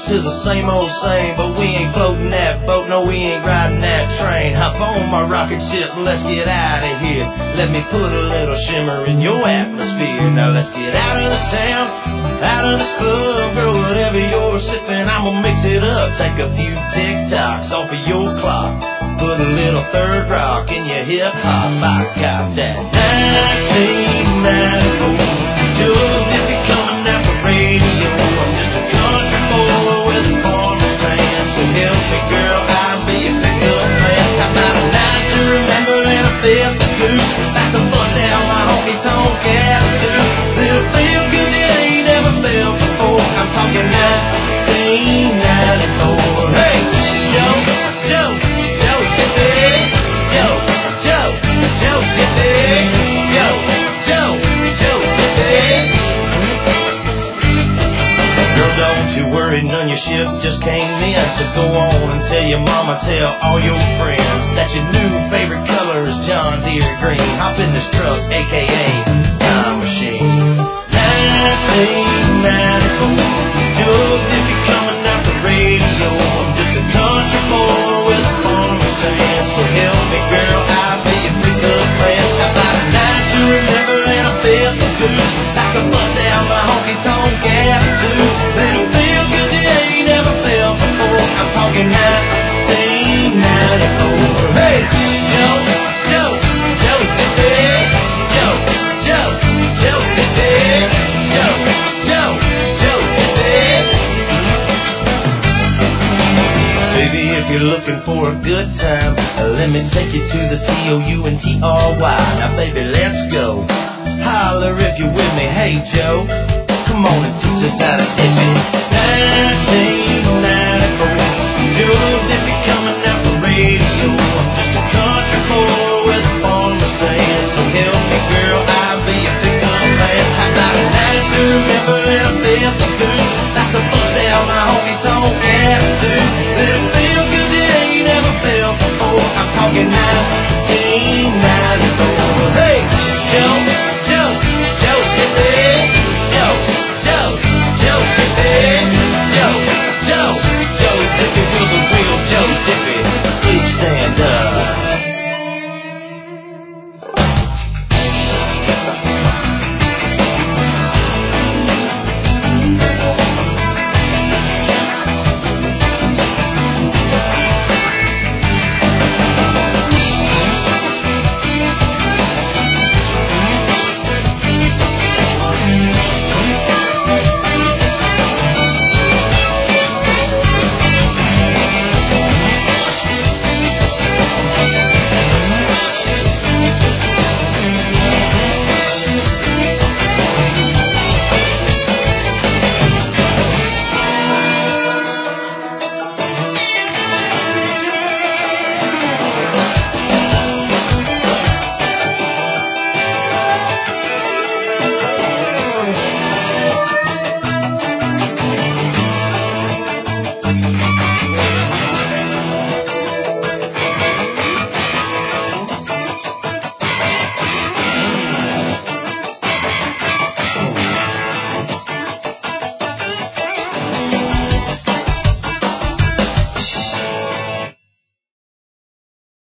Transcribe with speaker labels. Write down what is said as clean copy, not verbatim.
Speaker 1: to the same old same, but we ain't floating that boat, no, we ain't riding that train. Hop on my rocket ship and let's get out of here. Let me put a little shimmer in your atmosphere. Now let's get out of this town, out of this club. Girl, whatever you're sipping, I'ma mix it up. Take a few tick-tocks off of your clock. Put a little third rock in your hip-hop. I got that 1994 jug if you're coming out for radio. I'm just a country boy with a farmer's tan. So help me, girl, I'll be a pickup man. How about a night to remember and a fifth of goose? That's a bust down my honky-tonk attitude. Little feel good you ain't never felt before. I'm talking 1994. Hey, Joe, Joe, Joe Dippy, Joe, Joe, Joe Dippy, Joe, Joe, Joe Dippy. Girl, don't you worry, none your ship just came in. So go on and tell your mama, tell all your friends that your new favorite color is John Deere green. Hop in this truck, aka Time Machine. 1994. Jug if you're coming out the radio. I'm just a country boy with a farmer's tan. So help me, girl, I'll be a pickup man. How about a night to remember and a fifth of goose? That's a bust down my honky-tonk attitude. Little feel good you ain't never felt before. I'm talking 1994. Hey, Joe, Joe, Joe Dippy, Joe, Joe, Joe Dippy, Joe, Joe, Joe Dippy. Baby, if you're looking for a good time, let me take you to the COUNTRY. Now, baby, let's go. Holler if you're with me. Hey, Joe, come on and teach us how to dip it. 1990.